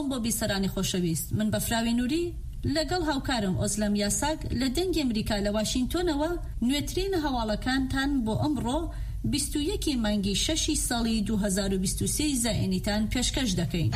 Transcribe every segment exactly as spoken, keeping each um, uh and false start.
سڵاوم بۆ بیسەرانی خۆشەویست. من بەفراوی نووری لەگەڵ هاوکارم ئۆزلەم یاساک لە دەنگی ئەمریکا لە واشنگتۆنەوە نوێترین هەواڵەکانتان بۆ ئەمڕۆ بیست و یەکی مانگی شەشی ساڵی دوو هەزار و بیست و سێ زائینیتان پێشکەش دەکەین.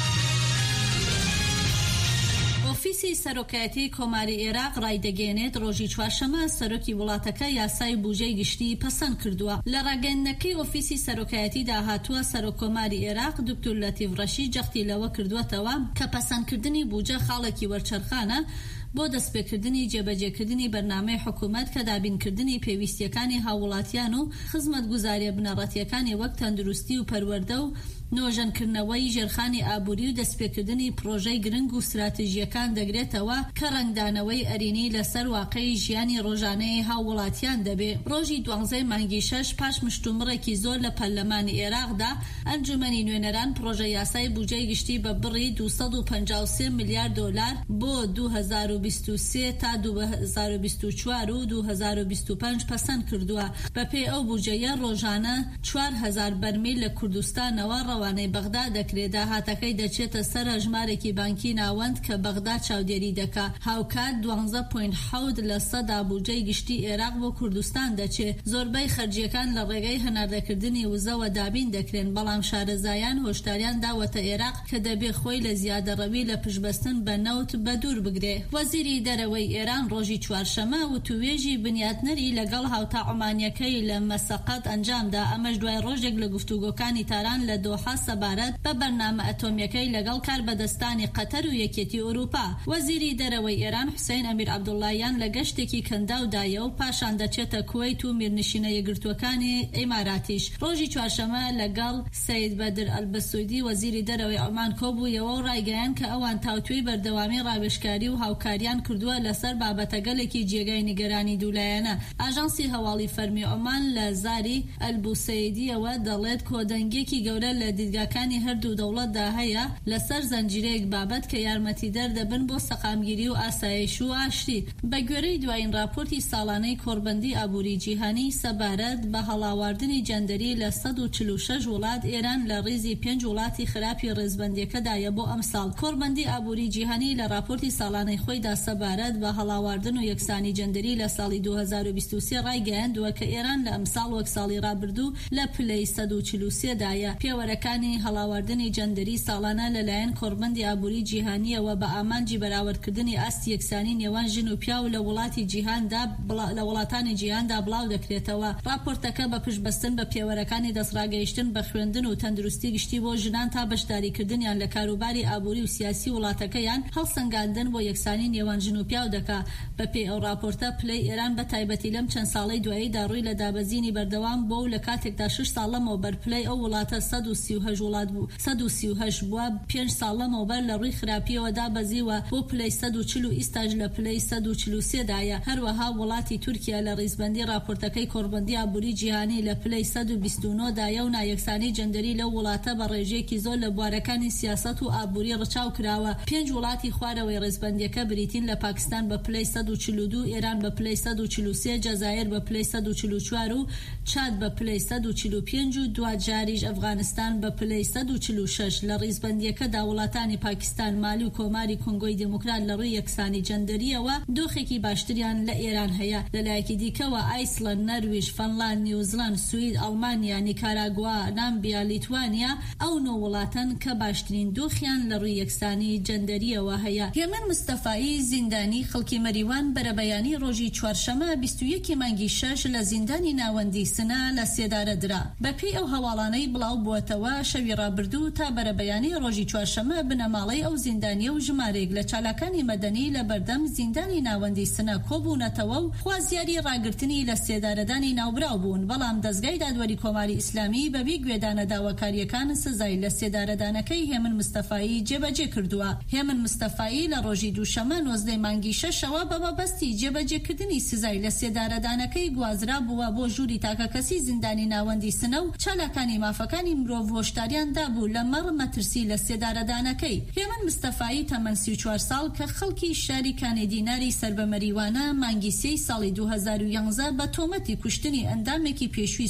ئۆفیسی سەرۆکایەتی کۆماری عێراق ڕایدەگەێنێت ڕۆژی چوارشەمە سەرۆکی وڵاتەکە یاسای بوجەی گشتی پەسەند کردووە. لە ڕاگەیاندنەکەی ئۆفیسی سەرۆکایەتی داهاتووە سەرۆک کۆماری عێراق دکتۆر لەتیف ڕەشید جەختی لەوە کردووەتەوە کە پەسەندکردنی بوجە خاڵێکی وەرچەرخانە بۆ دەستپێکردنی جێبەجێکردنی بەرنامەی حکوومەت کە دابینکردنی پێویستیەکانی هاوڵاتیان و خزمەتگوزاریە بنەڕەتیەکانی وەک تەندروستی و پەروەردە و نۆژەنکردنەوەی ژێرخانی ئابووری و دەستپێکردنی پرۆژەی گرنگ و استراتیژیەکان دەگرێتەوە کە ڕەنگدانەوەی ئەرینی لەسەر واقعی ژیانی ڕۆژانەی هاوڵاتیان دەبێ. ڕۆژی دوانزەی مانگی شەش پاش مشتومڕێکی زۆر لە پەرلەمانی عێراقدا ئەنجومەنی نوێنەران پرۆژە یاسای بوجەی گشتی بە بڕی دووسەد و پەنجا و سێ ملیار دۆلار بۆ دوو هەزار و بیست و سێ تا دوو هەزار و بیست و چوار و دوو هەزار و بیست و پێنج پەسەند کردووە. بەپێی ئەو بوجەیە ڕۆژانە چوار هەزار بەرمیل لە کوردستانەوە ڕەوانەی بەغدا دەکرێت. داهاتەکەی دەچێتە سەر ژمارێکی بانکی ناوەند کە بەغدا چاودێری دەکا. هاوکات دوانزە پۆینت حەوت لە سەدا بوجەی گشتی عێراق بۆ کوردستان دەچێت. زۆربەی خەرجیەکان لە ڕێگەی هەناردەکردنی وزەوە دابین دەکرێن، بەڵام شارەزایان هۆشداریان داوەتە عێراق کە دەبێ خۆی لە زیادەڕەوی لە پشبەستن بە نەوت بە دوور بگرێ. وەزیری دەرەوەی ئێران ڕۆژی چوارشەمە وتووێژی بنیاتنەری لەگەڵ هاوتاعمانیەکەی لە مەسەقەت ئەنجامدا. ئەمەش دوای ڕۆژێک لە گفتوگۆکانی تاران لە دۆحا سەبارەت بە بەرنامە ئەتۆمیەکەی لەگەڵ کاربەدەستانی قەتەر و یەکێتی ئەوروپا. وەزیری دەرەوەی ئێران حوسێن ئەمیر عەبدوڵڵایان لە گەشتێکی کەنداودایە و پاشان دەچێتە کوێیت و میرنشینە یەکگرتووەکانی ئیماراتیش. ڕۆژی چوارشەمە لەگەڵ سەید بەدر ئەلبەسوودی وەزیری دەرەوەی عومان کۆبوویەوە و ڕایگەیان کە ئەوان تاوتوێی بەردەوامی ڕاوێژکاری و هاوکاریان کردووە لەسەر بابەتەگەلێکی جێگای نیگەرانی دوولایەنە. ئاژانسی هەواڵی فەرمی عومان لە زاری ئەلبوسەیدیەوە دەڵێت کۆدەنگێکی گەورە لە دیدگاکانی هەردوو دەوڵەتدا هەیە لەسەر زەنجیرەیەک بابەت کە یارمەتیدەر دەبن بۆ سەقامگیری و ئاسایش و ئاشتی. بە گوێرەی دوایین راپۆرتی ساڵانەی کۆڕبەندی ئابووری جیهانی سەبارەت بە هەڵاواردنی جەندەری لە سەد و چل و شەش وڵات، ئێران لە ڕێزی پێنج وڵاتی خراپی ڕێزبەندیەکەدایە بۆ ئەم ساڵ. کۆڕبەندی ئابووری جیهانی لە راپۆرتی ساڵانەی خۆیدا سەبارەت بە هەڵاواردن و یەکسانی جەندەری لە ساڵی دوو هەزار و بیست و سێ ڕایگەیاندووە کە ئێران لە ئەم ساڵ وەک ساڵی ڕابردوو لە پلەی سەد و چل و سێ دایە. پێوەرەکانی هەڵاواردنی جەندەری ساڵانە لەلایەن کۆڕبەندی ئابووری جیهانیەوە بە ئامانجی بەراوردکردنی ئاستی یەکسانی نێوان ژن و پیا و لە وڵاتی جیهاندا لە وڵاتانی جیهاندا بڵاو دەکرێتەوە. راپۆرتەکە بە پشتبەستن بە پێوەرەکانی دەستڕاگەیشتن بە خوێندن و تەندروستی گشتی بۆ ژنان تا بەشداریکردنیان لە کاروباری ئابووری و سیاسی وڵاتەکەیان هەڵسەنگاندن بۆ یەکسانی نێوان ژن و پیاو دەکا. بەپێی ئەو راپۆرتە پلەی ئێران بە تایبەتی لەم چەند ساڵەی دواییدا ڕووی لە دابەزینی بەردەوام بۆ و لە کاتێکدا شش ساڵ لەمەوە بەر پلەی ئەو وڵاتە سەد و سی و هەشت وڵات بوو سەد و سی و هەشت بووە پێنج ساڵ لەمەوە بەر لە ڕووی خراپیەوە دابەزیوە بۆ پلەی سەد و چل و ئیستاژ لە پلەی سەد و چل و سێ دایە. هەروەها وڵاتی تورکیا لە ڕیزبەندی راپۆرتەکەی کۆڕبەندی ئابووری جیهانی لە پلەی سەد و بیست و نۆ دایە و نایەکسانی جەندەری لەو وڵاتە بە ڕێژەیەکی زۆر لە بوارەکانی سیاسەت و ئابووری ڕچاو کراوە. پێنج وڵاتی خوارەوەی ڕێزبەندیەکە بریتین لە پاکستان بە پلەی سەد و چل و دوو، ئێران بە پلەی سەد و چل و سێ، جەزایر بە پلەی سەد و چل و چوار و چاد بە پلەی سەد و چل و پێنج و دوجاریش ئەفغانستان بە پلەی سەد و چل و شەش. لە ڕیزبەندیەکەدا وڵاتانی پاکستان، مالی و کۆماری کۆنگۆی دموکرات لە ڕووی یەکسانی جەندەریەوە دۆخێکی باشتریان لە ئێران هەیە. لەلایەکی دیکەوە ئایسلەند، نەرویژ، فەنلاند، نیوزیلاند، سوید، ئەڵمانیا، نیکاراگوا، نامبیا، لیتوانیا ئەو نۆ وڵاتن کە باشترین دۆخیان لە ڕووی یەکسانی جەندەریەوە هەیە. هێمن مستەفایی زیندانی خەڵکی مەریوان بەرەبەیانی ڕۆژی چوارشەمە بیست و یەکی مانگی شەش لە زیندانی ناوەندی سنە لە سێدارە درا. بەپێی ئەو هەواڵانەی بڵاو بووەتەوە شەوی ڕابردوو تا بەرەبەیانی ڕۆژی چوارشەمە بنەماڵەی ئەو زیندانیە و ژمارێک لە چالاکانی مەدەنی لە بەردەم زیندانی ناوەندی سنە کۆبوونەتەوە و خوازیاری ڕاگررتنی لە سێدارەدانی ناوبراو بوون. بەڵام دەستگای دادوەری کۆماری ئیسلامی بەبێ گوێدانە داواکاریەکان سزای لە سێدارەدانەکەی هێمن مستەفایی جێبەجێ کردووە. هێمن مستەفایی لە ڕۆژی دووشەمە نۆزدەی مانگی شەشەوە بە مەبەستی جێبەجێکردنی سزای لە سێدارەدانەکەی گوازرا بووە بۆ ژووری تاکەکەسی زیندانی ناوەندی سنە و چالاکانی مافەکانی مرۆڤ هۆشداریان دابوو لە مەڕ مەترسی لە سێدارەدانەکەی. هێمن مستەفایی تەمەن سی و چوار ساڵ کە خەڵکی شاری کانێدیناری سەر بە مەریوانە مانگی سێی ساڵی دوو هەزار و یانزە بە تۆمەتی کوشتنی ئەندامێکی پێشووی